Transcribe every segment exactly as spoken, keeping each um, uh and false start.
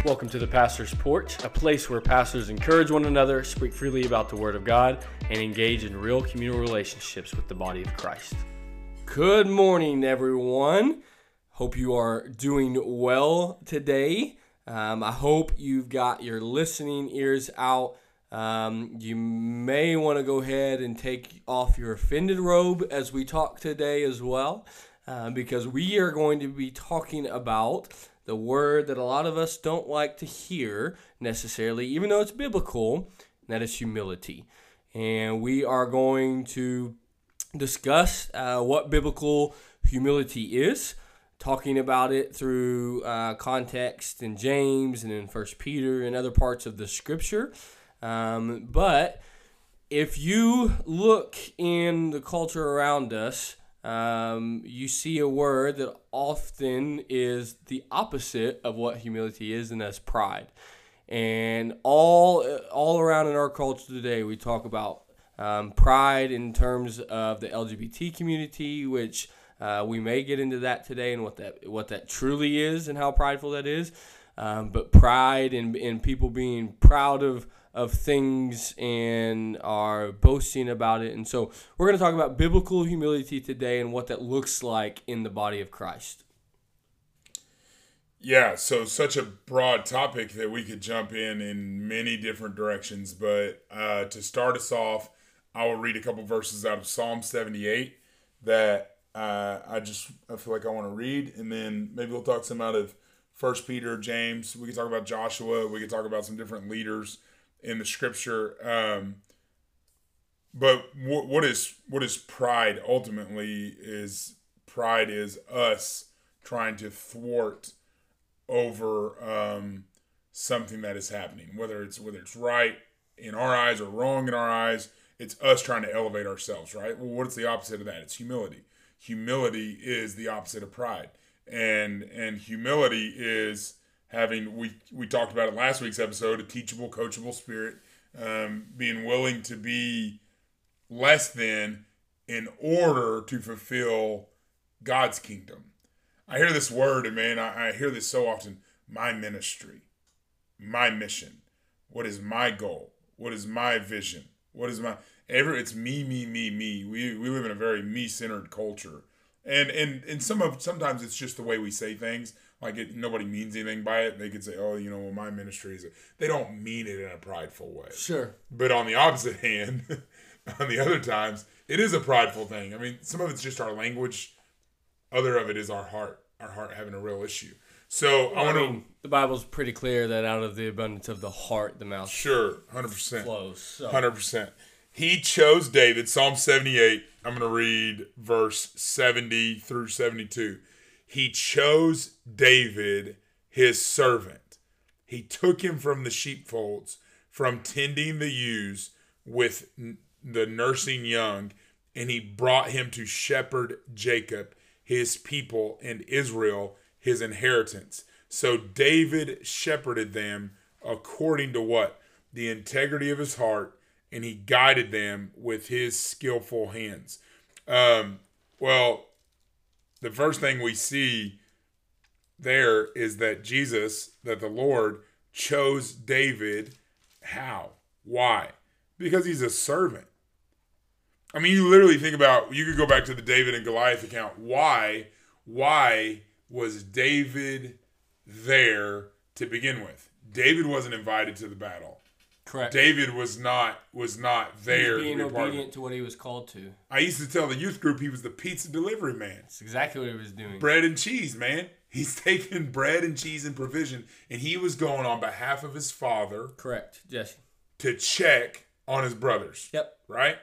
Welcome to the Pastor's Porch, a place where pastors encourage one another, speak freely about the Word of God, and engage in real communal relationships with the body of Christ. Good morning, everyone. Hope you are doing well today. Um, I hope you've got your listening ears out. Um, you may want to go ahead and take off your offended robe as we talk today as well, uh, because we are going to be talking about the word that a lot of us don't like to hear necessarily, even though it's biblical, and that is humility. And we are going to discuss uh, what biblical humility is, talking about it through uh, context in James and in First Peter and other parts of the Scripture. Um, but if you look in the culture around us, Um, you see a word that often is the opposite of what humility is, and that's pride. And all all around in our culture today, we talk about um, pride in terms of the L G B T community, which uh, we may get into that today and what that what that truly is and how prideful that is. Um, but pride and and people being proud of of things and are boasting about it. And so we're going to talk about biblical humility today and what that looks like in the body of Christ. Yeah, so such a broad topic that we could jump in in many different directions. But uh, to start us off, I will read a couple verses out of Psalm seventy-eight that uh, I just I feel like I want to read. And then maybe we'll talk some out of First Peter, James. We can talk about Joshua. We can talk about some different leaders in the Scripture. Um, but w- what is what is pride ultimately is pride is us trying to thwart over um, something that is happening, whether it's whether it's right in our eyes or wrong in our eyes. It's us trying to elevate ourselves, right? Well, what's the opposite of that? It's humility. Humility is the opposite of pride, and and humility is having, we we talked about it last week's episode, a teachable, coachable spirit, um, being willing to be less than in order to fulfill God's kingdom. I hear this word, and man, I, I hear this so often, my ministry, my mission. What is my goal? What is my vision? What is my, ever, it's me, me, me, me. We we live in a very me-centered culture. And and and some of sometimes it's just the way we say things. Like it, nobody means anything by it. They could say, "Oh, you know, well, my ministry is." A, they don't mean it in a prideful way. Sure. But on the opposite hand, on the other times, it is a prideful thing. I mean, some of it's just our language. Other of it is our heart. Our heart having a real issue. So well, I want to. I mean, the Bible's pretty clear that out of the abundance of the heart, the mouth sure, hundred percent flows. So. Hundred percent. He chose David. Psalm seventy-eight. I'm going to read verse seventy through seventy-two. He chose David, his servant. He took him from the sheepfolds, from tending the ewes with n- the nursing young, and he brought him to shepherd Jacob, his people, and Israel, his inheritance. So David shepherded them according to what? The integrity of his heart, and he guided them with his skillful hands. Um, well, the first thing we see there is that Jesus, that the Lord, chose David. How? Why? Because he's a servant. I mean, you literally think about, you could go back to the David and Goliath account. Why? Why was David there to begin with? David wasn't invited to the battle. Correct. David was not was not there. He was being to be obedient to what he was called to. I used to tell the youth group he was the pizza delivery man. That's exactly what he was doing. Bread and cheese, man. He's taking bread and cheese and provision, and he was going on behalf of his father. Correct, Jesse. To check on his brothers. Yep. Right?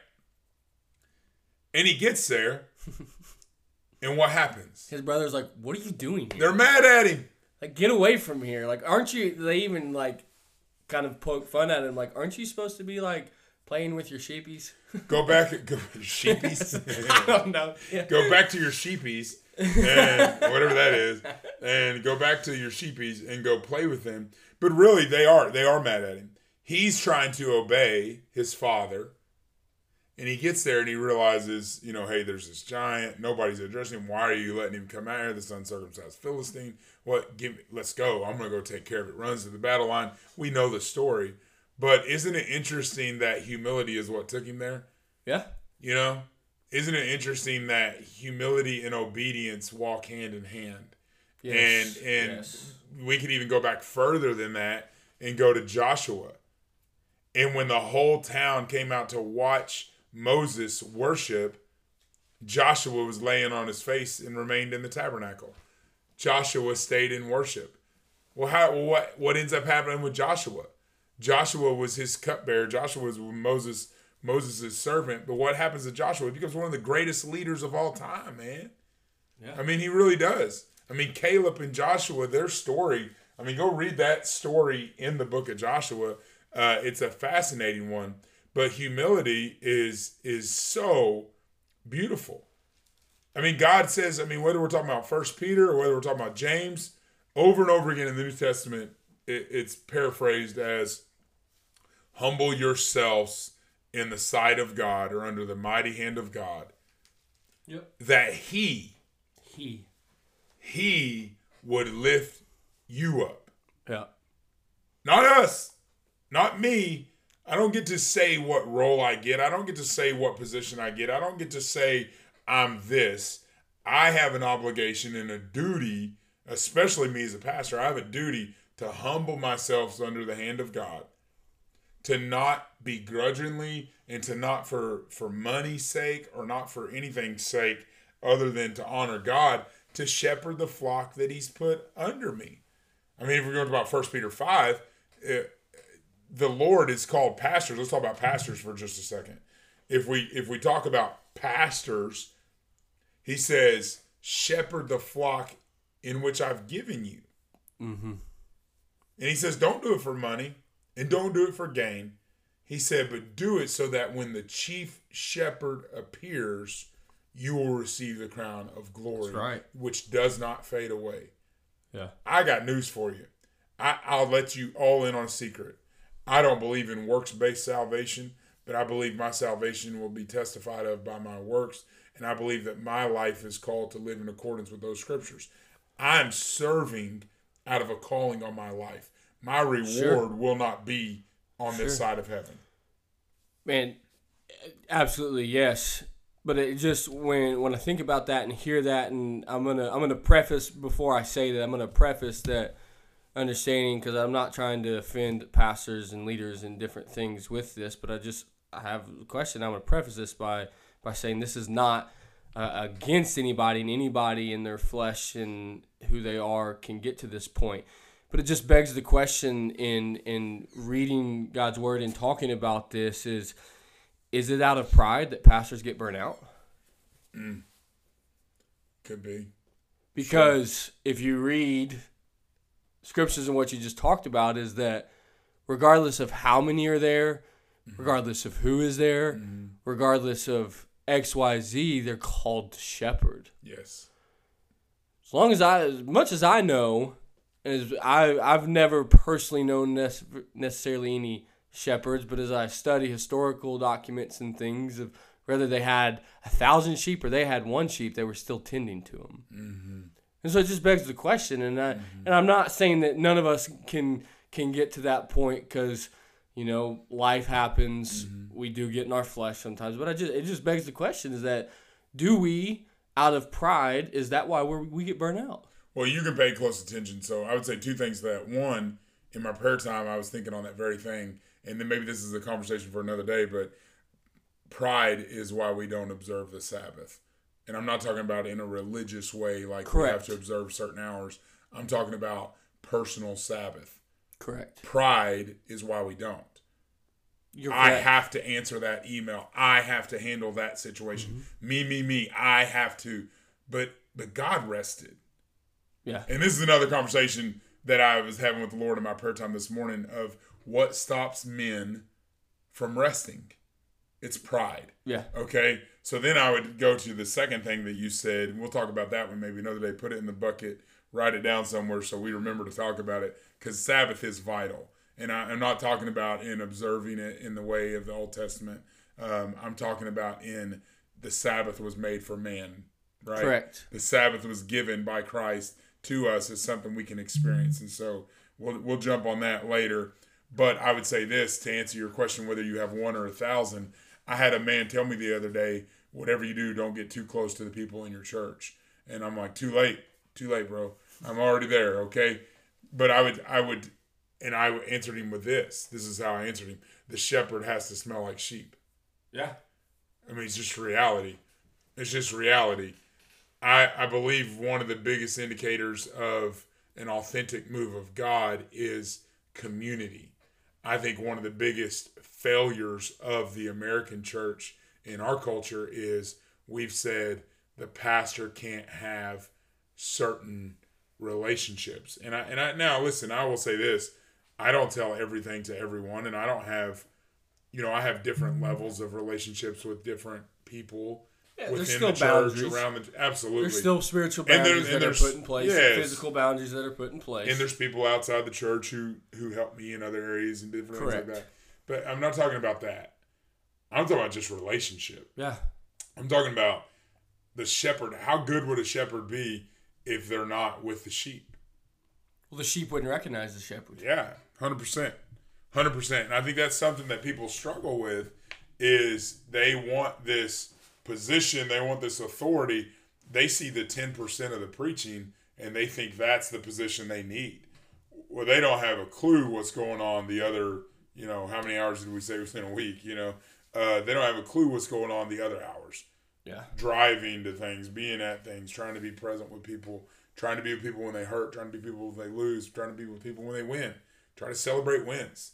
And he gets there, and what happens? His brother's like, "What are you doing here?" They're mad at him. Like, get away from here. Like, aren't you, they even, like, kind of poke fun at him. Like, aren't you supposed to be, like, playing with your sheepies? Go back, go, sheepies? I don't know. Yeah. Go back to your sheepies, and whatever that is, and go back to your sheepies and go play with them. But really, they are, they are mad at him. He's trying to obey his father, And he gets there and he realizes, you know, hey, there's this giant. Nobody's addressing him. Why are you letting him come out here? This uncircumcised Philistine. What? Give me, let's go. I'm going to go take care of it. Runs to the battle line. We know the story. But isn't it interesting that humility is what took him there? Yeah. You know? Isn't it interesting that humility and obedience walk hand in hand? Yes. And, and yes. we could even go back further than that and go to Joshua. And when the whole town came out to watch Moses worship, Joshua was laying on his face and remained in the tabernacle. Joshua stayed in worship. Well, how what what ends up happening with Joshua? Joshua was his cupbearer. Joshua was Moses Moses' servant. But what happens to Joshua? He becomes one of the greatest leaders of all time, man. Yeah. I mean, he really does. I mean, Caleb and Joshua, their story. I mean, go read that story in the book of Joshua. Uh, it's a fascinating one. But humility is is so beautiful. I mean, God says, I mean, whether we're talking about First Peter or whether we're talking about James, over and over again in the New Testament, it, it's paraphrased as, humble yourselves in the sight of God or under the mighty hand of God. Yep. That he, he, he would lift you up. Yeah. Not us, not me. I don't get to say what role I get. I don't get to say what position I get. I don't get to say I'm this. I have an obligation and a duty, especially me as a pastor, I have a duty to humble myself under the hand of God, to not begrudgingly and to not for, for money's sake or not for anything's sake other than to honor God, to shepherd the flock that he's put under me. I mean, if we're going about First Peter five, it, the Lord is called pastors. Let's talk about pastors for just a second. If we if we talk about pastors, he says, shepherd the flock in which I've given you. Mm-hmm. And he says, don't do it for money and don't do it for gain. He said, but do it so that when the chief shepherd appears, you will receive the crown of glory, That's right. which does not fade away. Yeah. I got news for you. I, I'll let you all in on a secret. I don't believe in works-based salvation, but I believe my salvation will be testified of by my works, and I believe that my life is called to live in accordance with those scriptures. I'm serving out of a calling on my life. My reward sure. will not be on sure. this side of heaven. Man, absolutely, yes. But it just when when I think about that and hear that, and I'm gonna I'm gonna preface before I say that I'm gonna preface that understanding, because I'm not trying to offend pastors and leaders and different things with this, but I just I have a question. I'm gonna preface this by by saying this is not uh, against anybody, and anybody in their flesh and who they are can get to this point. But it just begs the question in in reading God's word and talking about this is. Is it out of pride that pastors get burnt out? Mm. Could be. Because sure. if you read scriptures and what you just talked about is that regardless of how many are there, mm-hmm. regardless of who is there, mm-hmm. regardless of X, Y, Z, they're called to shepherd. Yes. As long as I, as much as I know, as I, I've never personally known necessarily any shepherds, but as I study historical documents and things of whether they had a thousand sheep or they had one sheep, they were still tending to them. Mm-hmm. And so it just begs the question, and I mm-hmm. and I'm not saying that none of us can can get to that point because you know life happens, mm-hmm. we do get in our flesh sometimes, but I just it just begs the question: is that do we out of pride? Is that why we we get burnt out? Well, you can pay close attention. So I would say two things to that. One, in my prayer time, I was thinking on that very thing. And then maybe this is a conversation for another day, but pride is why we don't observe the Sabbath. And I'm not talking about in a religious way, like Correct. we have to observe certain hours. I'm talking about personal Sabbath. Correct. Pride is why we don't. You're I correct. have to answer that email. I have to handle that situation. Mm-hmm. Me, me, me. I have to. But but God rested. Yeah. And this is another conversation that I was having with the Lord in my prayer time this morning of what stops men from resting. It's pride. Yeah. Okay? So then I would go to the second thing that you said, and we'll talk about that one maybe another day. Put it in the bucket, write it down somewhere so we remember to talk about it, because Sabbath is vital. And I, I'm not talking about in observing it in the way of the Old Testament. Um, I'm talking about in the Sabbath was made for man, right? Correct. The Sabbath was given by Christ to us as something we can experience. And so we'll, we'll jump on that later. But I would say this, to answer your question, whether you have one or a thousand, I had a man tell me the other day, whatever you do, don't get too close to the people in your church. And I'm like, too late, too late, bro. I'm already there, okay? But I would, I would, and I answered him with this. This is how I answered him. The shepherd has to smell like sheep. Yeah. I mean, it's just reality. It's just reality. I, I believe one of the biggest indicators of an authentic move of God is community. I think one of the biggest failures of the American church in our culture is we've said the pastor can't have certain relationships. And I and I now listen, I will say this. I don't tell everything to everyone, and I don't have, you know, I have different levels of relationships with different people. Yeah, within there's still the church, boundaries. Around the, absolutely. There's still spiritual And there- boundaries and that are there's- put in place, yes. and physical boundaries that are put in place. And there's people outside the church who, who help me in other areas and different Correct. things like that. But I'm not talking about that. I'm talking about just relationship. Yeah. I'm talking about the shepherd. How good would a shepherd be if they're not with the sheep? Well, the sheep wouldn't recognize the shepherd. Yeah, one hundred percent. one hundred percent. And I think that's something that people struggle with is they want this position, they want this authority. They see the ten percent of the preaching and they think that's the position they need. Well, they don't have a clue what's going on the other, you know, how many hours did we say within a week, you know? Uh, they don't have a clue what's going on the other hours. Yeah. Driving to things, being at things, trying to be present with people, trying to be with people when they hurt, trying to be people when they lose, trying to be with people when they win, trying to celebrate wins.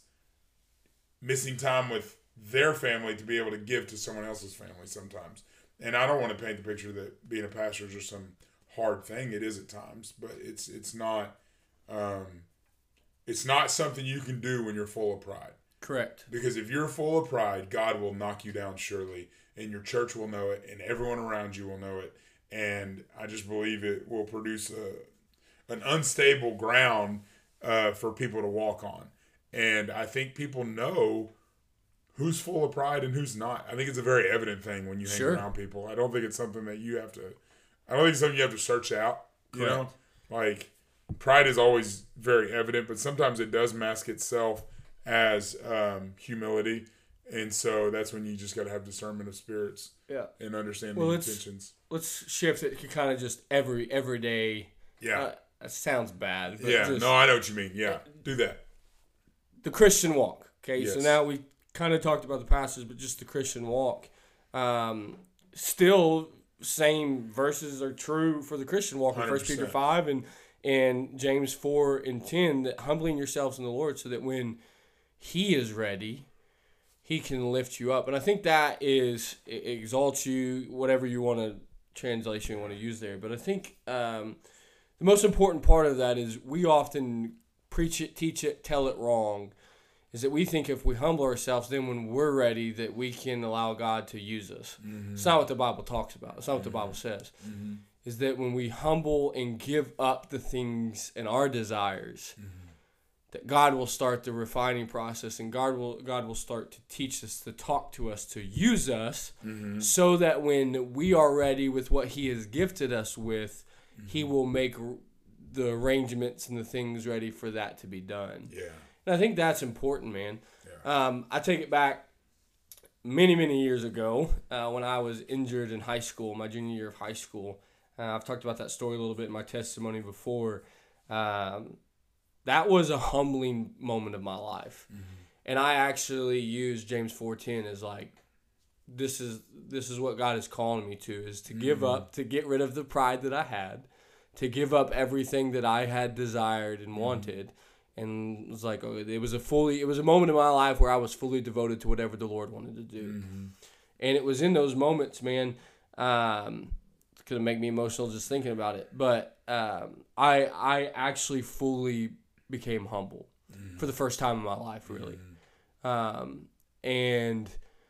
Missing time with their family to be able to give to someone else's family sometimes. And I don't want to paint the picture that being a pastor is just some hard thing. It is at times, but it's it's not um, it's not something you can do when you're full of pride. Correct. Because if you're full of pride, God will knock you down surely, and your church will know it, and everyone around you will know it. And I just believe it will produce a, an unstable ground uh, for people to walk on. And I think people know who's full of pride and who's not. I think it's a very evident thing when you hang Sure. around people. I don't think it's something that you have to, I don't think it's something you have to search out, you Correct. know? Like, pride is always very evident, but sometimes it does mask itself as um, humility. And so that's when you just got to have discernment of spirits Yeah. and understand Well, the let's- intentions. Let's shift it to kind of just every everyday. Yeah. Uh, that sounds bad. But yeah. just No, I know what you mean. Yeah. Do that. the Christian walk. Okay. So Yes. now we kind of talked about the pastors, but just the Christian walk. Um, still, same verses are true for the Christian walk in one hundred First Peter percent. five and and James four and ten. That humbling yourselves in the Lord, so that when He is ready, He can lift you up. And I think that is it exalts you, whatever you want to translation you want to use there. But I think um, the most important part of that is we often preach it, teach it, tell it wrong. Is that we think if we humble ourselves, then when we're ready, that we can allow God to use us. Mm-hmm. It's not what the Bible talks about. It's not what the Bible says. Mm-hmm. Is that when we humble and give up the things and our desires, mm-hmm. that God will start the refining process, and God will God will start to teach us, to talk to us, to use us, mm-hmm. so that when we are ready with what He has gifted us with, mm-hmm. He will make the arrangements and the things ready for that to be done. Yeah. And I think that's important, man. Yeah. Um, I take it back many, many years ago uh, when I was injured in high school, my junior year of high school. Uh, I've talked about that story a little bit in my testimony before. Um, that was a humbling moment of my life. Mm-hmm. And I actually used James four ten as like, this is this is what God is calling me to, is to mm-hmm. give up, to get rid of the pride that I had, to give up everything that I had desired and mm-hmm. wanted. And it was like, okay, it was a fully, it was a moment in my life where I was fully devoted to whatever the Lord wanted to do. Mm-hmm. And it was in those moments, man, um, it's going to make me emotional just thinking about it. But um, I I actually fully became humble mm-hmm. for the first time in my life, really. Mm-hmm. Um, and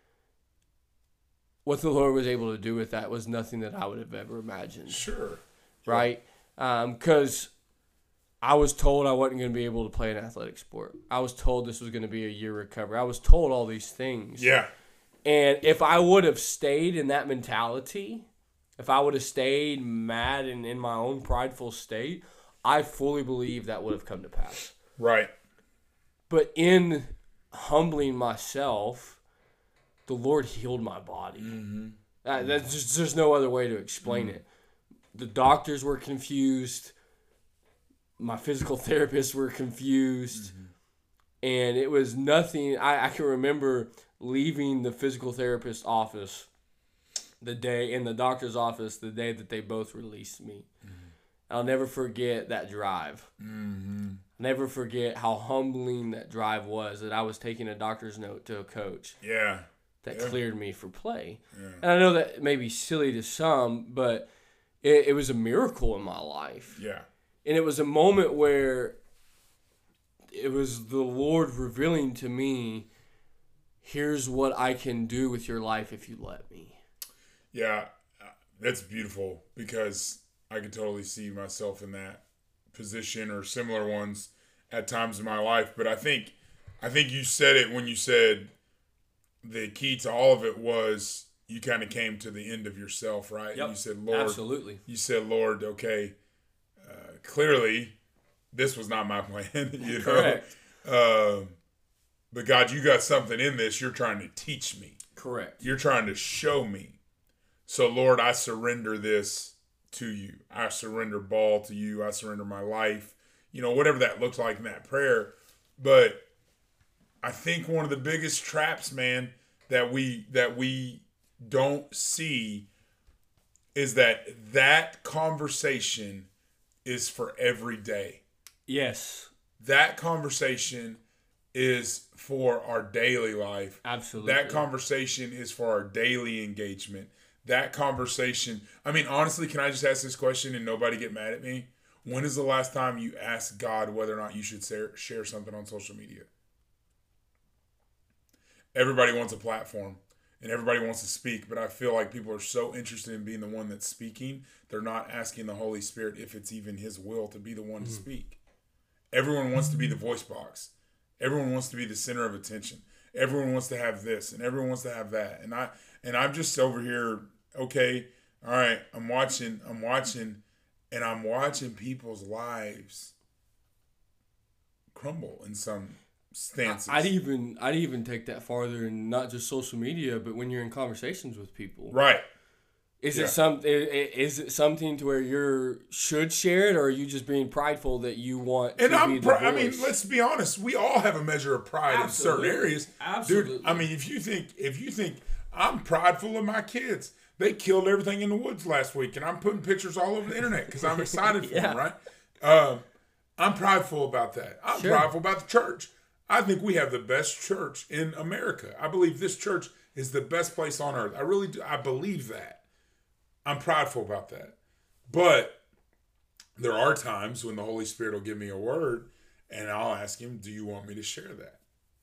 what the Lord was able to do with that was nothing that I would have ever imagined. Sure. Right? Because... Um, I was told I wasn't going to be able to play an athletic sport. I was told this was going to be a year recovery. I was told all these things. Yeah. And if I would have stayed in that mentality, if I would have stayed mad and in my own prideful state, I fully believe that would have come to pass. Right. But in humbling myself, the Lord healed my body. Mm-hmm. Uh, that's just, there's no other way to explain mm-hmm. it. The doctors were confused. My physical therapists were confused. Mm-hmm. And it was nothing. I, I can remember leaving the physical therapist's office the day, in the doctor's office, the day that they both released me. Mm-hmm. I'll never forget that drive. Mm-hmm. Never forget how humbling that drive was, that I was taking a doctor's note to a coach. Yeah. That yeah. cleared me for play. Yeah. And I know that may be silly to some, but it, it was a miracle in my life. Yeah. And it was a moment where it was the Lord revealing to me, here's what I can do with your life if you let me. Yeah, that's beautiful, because I could totally see myself in that position or similar ones at times in my life. But I think I think you said it when you said the key to all of it was you kind of came to the end of yourself, right? Yep. You said, Lord, absolutely. You said, Lord, okay, uh, clearly this was not my plan. You know? Correct. Um, but God, you got something in this you're trying to teach me. Correct. You're trying to show me. So, Lord, I surrender this to you. I surrender ball to you. I surrender my life. You know, whatever that looks like in that prayer. But I think one of the biggest traps, man, that we that we don't see is that that conversation is for every day. Yes. That conversation is for our daily life. Absolutely. That conversation is for our daily engagement. That conversation, I mean, honestly, can I just ask this question and nobody get mad at me? When is the last time you asked God whether or not you should share something on social media? Everybody wants a platform and everybody wants to speak, but I feel like people are so interested in being the one that's speaking, they're not asking the Holy Spirit if it's even His will to be the one mm. to speak. Everyone wants to be the voice box. Everyone wants to be the center of attention. Everyone wants to have this and everyone wants to have that. And I and I'm just over here, okay, all right, I'm watching, I'm watching, and I'm watching people's lives crumble in some stances. I'd even I'd even take that farther, and not just social media, but when you're in conversations with people. Right. Is yeah. it some is it something to where you should share it, or are you just being prideful that you want and to I'm be the pr- voice? I mean, let's be honest. We all have a measure of pride Absolutely. in certain areas. Absolutely. Dude, I mean, if you think if you think I'm prideful of my kids, they killed everything in the woods last week, and I'm putting pictures all over the internet because I'm excited for yeah. them, right? Um, I'm prideful about that. I'm sure. prideful about the church. I think we have the best church in America. I believe this church is the best place on earth. I really do. I believe that. I'm prideful about that. But there are times when the Holy Spirit will give me a word and I'll ask Him, do you want me to share that?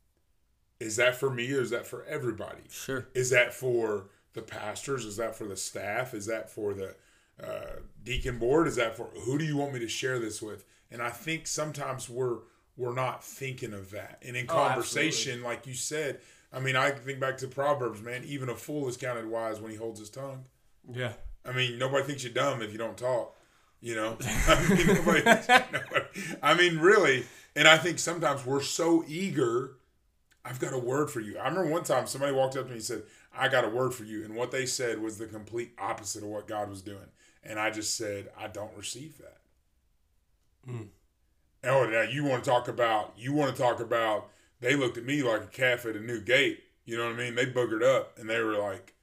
Is that for me or is that for everybody? Sure. Is that for the pastors? Is that for the staff? Is that for the uh, deacon board? Is that for, who do you want me to share this with? And I think sometimes we're we're not thinking of that. And in conversation, oh, like you said, I mean, I think back to Proverbs, man, even a fool is counted wise when he holds his tongue. Yeah. I mean, nobody thinks you're dumb if you don't talk, you know? I mean, nobody thinks, nobody, I mean, really. And I think sometimes we're so eager. I've got a word for you. I remember one time somebody walked up to me and said, I got a word for you. And what they said was the complete opposite of what God was doing. And I just said, I don't receive that. Mm. Oh, now you want to talk about, you want to talk about, they looked at me like a calf at a new gate. You know what I mean? They boogered up and they were like,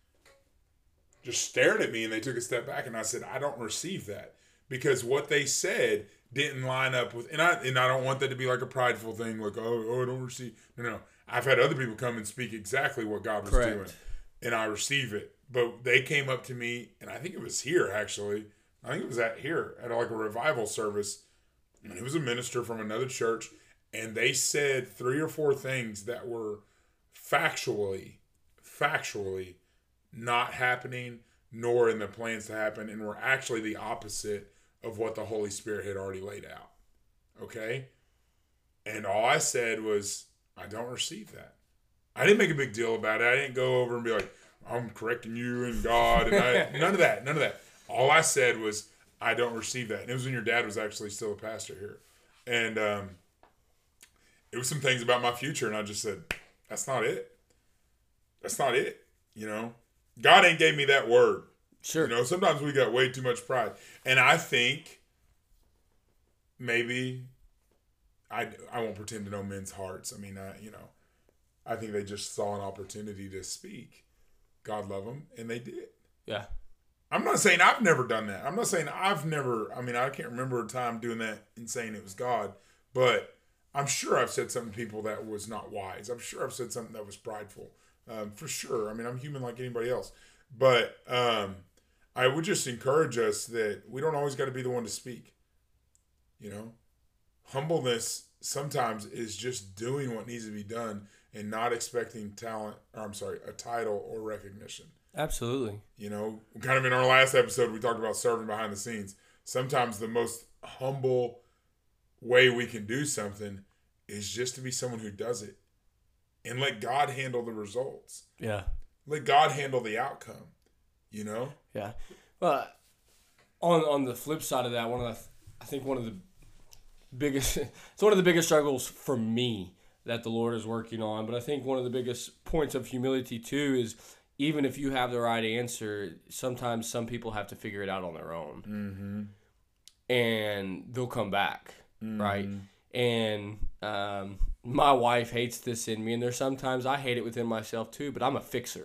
just stared at me, and they took a step back, and I said, I don't receive that, because what they said didn't line up with, and I and I don't want that to be like a prideful thing, like, oh, oh I don't receive. No, no. I've had other people come and speak exactly what God was Correct. doing, and I receive it. But they came up to me, and I think it was here, actually. I think it was at here, at like a revival service, and it was a minister from another church, and they said three or four things that were factually, factually, not happening, nor in the plans to happen, and were actually the opposite of what the Holy Spirit had already laid out. Okay? And all I said was, I don't receive that. I didn't make a big deal about it. I didn't go over and be like, I'm correcting you and God. And I, none of that. None of that. All I said was, I don't receive that. And it was when your dad was actually still a pastor here. And um, it was some things about my future. And I just said, that's not it. That's not it. You know, God ain't gave me that word. Sure. You know, sometimes we got way too much pride. And I think maybe I, I won't pretend to know men's hearts. I mean, I, you know, I think they just saw an opportunity to speak. God love them, and they did. Yeah. I'm not saying I've never done that. I'm not saying I've never, I mean, I can't remember a time doing that and saying it was God, but I'm sure I've said something to people that was not wise. I'm sure I've said something that was prideful, um, for sure. I mean, I'm human like anybody else. But um, I would just encourage us that we don't always got to be the one to speak. You know, humbleness sometimes is just doing what needs to be done and not expecting talent, or I'm sorry, a title or recognition. Absolutely. You know, kind of in our last episode, we talked about serving behind the scenes. Sometimes the most humble way we can do something is just to be someone who does it and let God handle the results. Yeah. Let God handle the outcome, you know? Yeah. Well, on on the flip side of that, one of the, I think one of the biggest, it's one of the biggest struggles for me that the Lord is working on. But I think one of the biggest points of humility too is even if you have the right answer, sometimes some people have to figure it out on their own. Mm-hmm. And they'll come back, Mm-hmm. right? And um, my wife hates this in me, and there's sometimes I hate it within myself too, but I'm a fixer.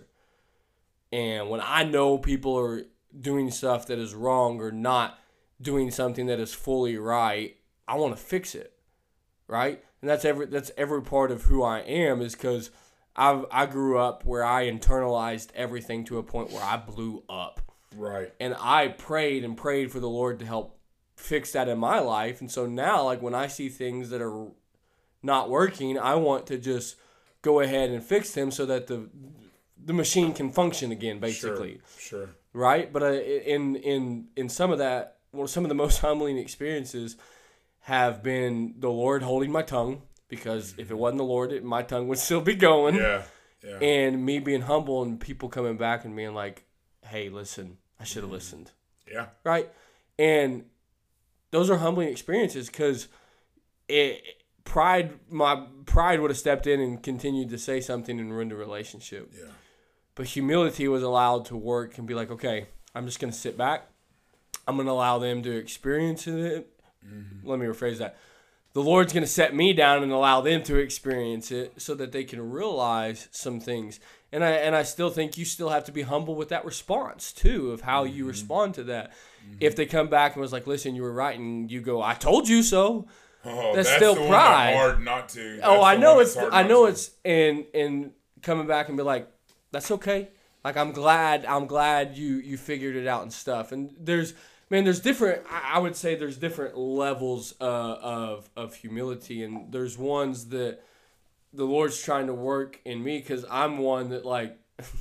And when I know people are doing stuff that is wrong or not doing something that is fully right, I want to fix it, right? And that's every that's every part of who I am, is because I I grew up where I internalized everything to a point where I blew up. Right. And I prayed and prayed for the Lord to help fix that in my life. And so now, like, when I see things that are not working, I want to just go ahead and fix them so that the the machine can function again, basically. Sure. Sure. Right? But uh, in in in some of that, well, some of the most humbling experiences have been the Lord holding my tongue, because if it wasn't the Lord, it, my tongue would still be going. Yeah. Yeah. And me being humble and people coming back and being like, hey, listen, I should have listened. Yeah. Right? And those are humbling experiences, because it pride my pride would have stepped in and continued to say something and ruined the relationship. Yeah. But humility was allowed to work and be like, okay, I'm just going to sit back. I'm going to allow them to experience it. Mm-hmm. Let me rephrase that. The Lord's going to set me down and allow them to experience it so that they can realize some things. And I and I still think you still have to be humble with that response, too, of how mm-hmm. you respond to that. Mm-hmm. If they come back and was like, listen, you were right, and you go, I told you so. Oh, that's, that's still the pride. One that's hard not to. That's oh, I know it's. I know to. it's. And and coming back and be like, that's okay. Like, I'm glad. I'm glad you you figured it out and stuff. And there's. Man, there's different, I would say there's different levels uh, of of humility, and there's ones that the Lord's trying to work in me, because I'm one that, like,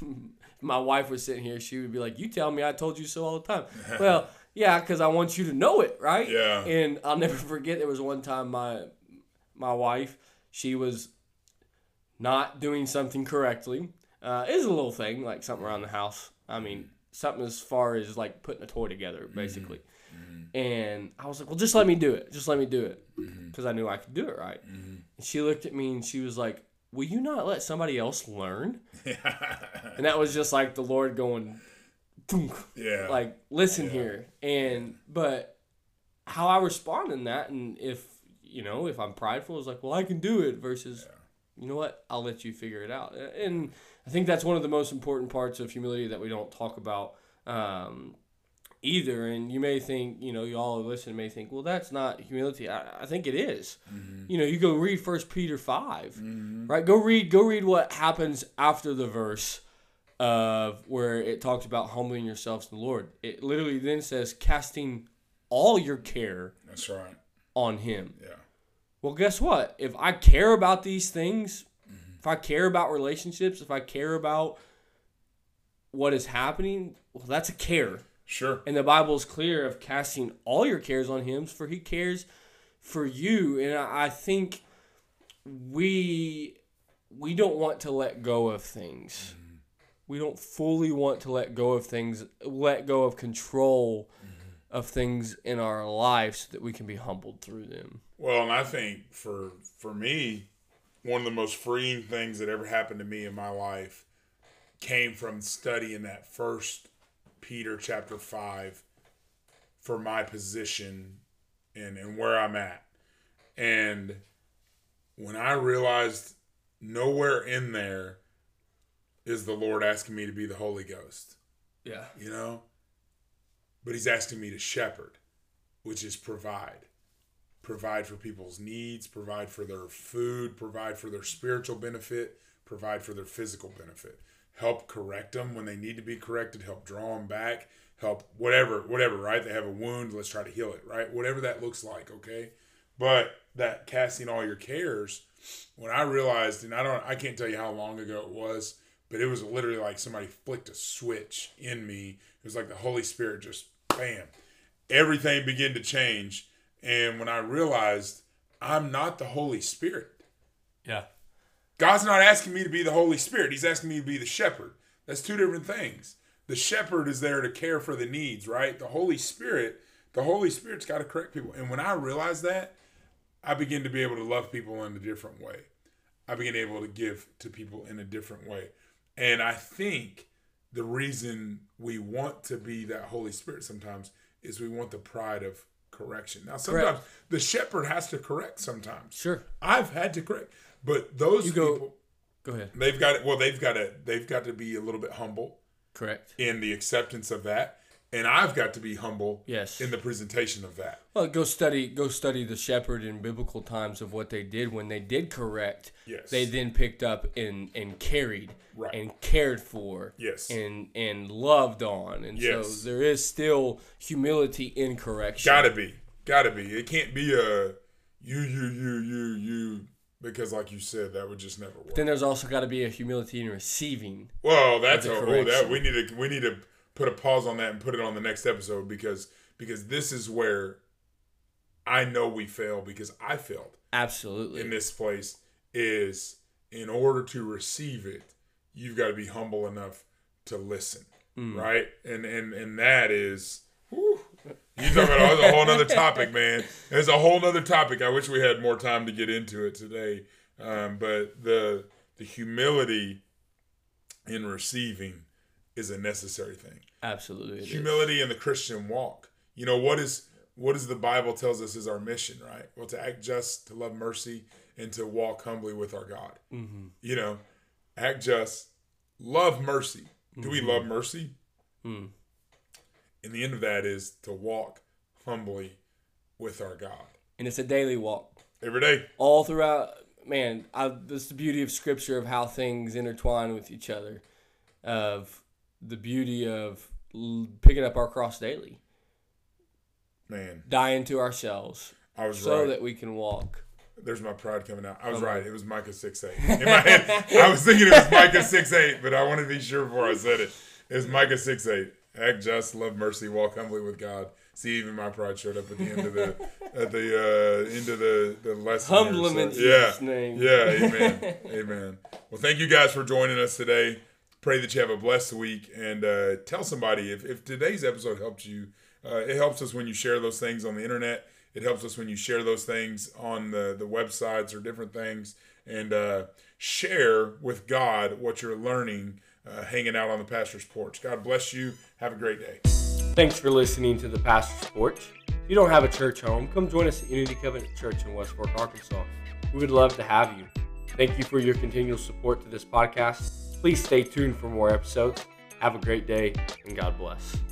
my wife was sitting here, she would be like, you tell me I told you so all the time. Well, yeah, because I want you to know it, right? Yeah. And I'll never forget, there was one time my my wife, she was not doing something correctly. Uh, it was a little thing, like something around the house. I mean, something as far as like putting a toy together, basically. Mm-hmm. And I was like, well, just let me do it. Just let me do it. Because mm-hmm. I knew I could do it right. Mm-hmm. And she looked at me and she was like, will you not let somebody else learn? And that was just like the Lord going, yeah, like, listen yeah. here. And, but how I respond in that, and if, you know, if I'm prideful, it's like, well, I can do it, versus, yeah. you know what, I'll let you figure it out. And I think that's one of the most important parts of humility that we don't talk about um, either. And you may think, you know, you all listen may think, well, that's not humility. I, I think it is. Mm-hmm. You know, you go read First Peter five, mm-hmm. right? Go read, go read what happens after the verse of where it talks about humbling yourselves to the Lord. It literally then says, casting all your care. That's right. On Him. Yeah. Well, guess what? If I care about these things, if I care about relationships, if I care about what is happening, well, that's a care. Sure. And the Bible is clear of casting all your cares on Him, for He cares for you. And I think we we don't want to let go of things. Mm-hmm. We don't fully want to let go of things, let go of control mm-hmm. of things in our life so that we can be humbled through them. Well, and I think for for me, one of the most freeing things that ever happened to me in my life came from studying that first Peter chapter five for my position and, and where I'm at. And when I realized nowhere in there is the Lord asking me to be the Holy Ghost. Yeah. You know? But he's asking me to shepherd, which is provide. Provide for people's needs, provide for their food, provide for their spiritual benefit, provide for their physical benefit. Help correct them when they need to be corrected, help draw them back, help whatever, whatever, right? They have a wound, let's try to heal it, right? Whatever that looks like, okay? But that casting all your cares, when I realized, and I don't, I can't tell you how long ago it was, but it was literally like somebody flicked a switch in me. It was like the Holy Spirit just, bam, everything began to change. And when I realized I'm not the Holy Spirit. Yeah. God's not asking me to be the Holy Spirit. He's asking me to be the shepherd. That's two different things. The shepherd is there to care for the needs, right? The Holy Spirit, the Holy Spirit's got to correct people. And when I realized that, I began to be able to love people in a different way. I began able to give to people in a different way. And I think the reason we want to be that Holy Spirit sometimes is we want the pride of correction. Now, sometimes correct. The shepherd has to correct sometimes. Sure. I've had to correct. But those you people, go, go ahead. They've got it. Well, they've got to. They've got to be a little bit humble. Correct. In the acceptance of that, and I've got to be humble. Yes. In the presentation of that. Well, go study. Go study the shepherd in biblical times of what they did when they did correct. Yes. They then picked up and and carried. Right. And cared for. Yes. And and loved on, and yes. so there is still humility in correction. Gotta be. Gotta be. It can't be a you you you you you. Because, like you said, that would just never work. But then there's also got to be a humility in receiving. Well, that's a, oh, that we need to we need to put a pause on that and put it on the next episode because because this is where I know we fail because I failed. Absolutely. In this place is in order to receive it, you've got to be humble enough to listen, mm. right? And and and that is. Whew, you talking about a whole other topic, man. It's a whole other topic. I wish we had more time to get into it today. Um, but the the humility in receiving is a necessary thing. Absolutely. Humility in the Christian walk. You know, what is what is the Bible tells us is our mission, right? Well, to act just, to love mercy, and to walk humbly with our God. Mm-hmm. You know, act just, love mercy. Do mm-hmm. we love mercy? Mm. And the end of that is to walk humbly with our God. And it's a daily walk. Every day. All throughout, man, I, that's the beauty of Scripture, of how things intertwine with each other, of the beauty of picking up our cross daily. Man. Dying to ourselves. I was so right. that we can walk. There's my pride coming out. I was oh, right. It was Micah six eight. In my head, I was thinking it was Micah six eight, but I wanted to be sure before I said it. It was Micah six eight. Act just, love mercy, walk humbly with God. See, even my pride showed up at the end of the at the uh, end of the the lesson. Humblement, so, yeah, his name. Yeah, amen, amen. Well, thank you guys for joining us today. Pray that you have a blessed week, and uh, tell somebody if if today's episode helped you. Uh, it helps us when you share those things on the internet. It helps us when you share those things on the the websites or different things, and uh, share with God what you're learning. Uh, hanging out on the pastor's porch. God bless you. Have a great day. Thanks for listening to the pastor's porch. If you don't have a church home, come join us at Unity Covenant Church in West Fork, Arkansas. We would love to have you. Thank you for your continual support to this podcast. Please stay tuned for more episodes. Have a great day, and God bless.